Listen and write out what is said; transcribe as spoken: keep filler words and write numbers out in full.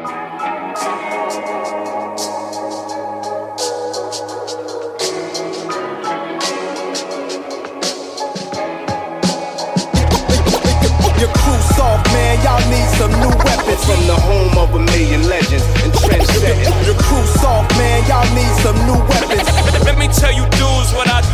Your crew soft, man, y'all need some new weapons. From the home of a million legends and trend setting. Your crew soft, man, y'all need some new weapons. Let me tell you dudes what I